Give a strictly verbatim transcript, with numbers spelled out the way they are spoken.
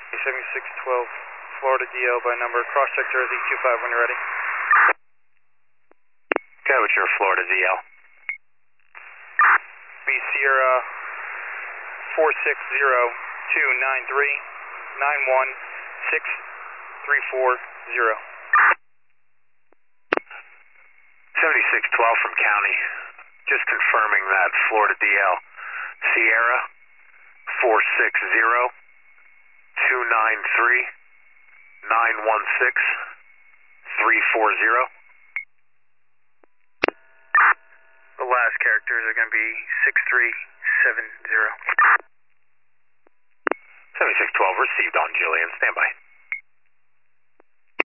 seventy-six twelve, Florida D L by number, cross-check Jersey two five when you're ready. Okay, what's your Florida D L? Be Sierra four six zero two nine three nine one six three four zero. seventy-six twelve from County, just confirming that Florida D L. Sierra four six zero two nine three nine one six three four zero. The last characters are going to be six three seven zero. seventy-six twelve received on Julian, stand by.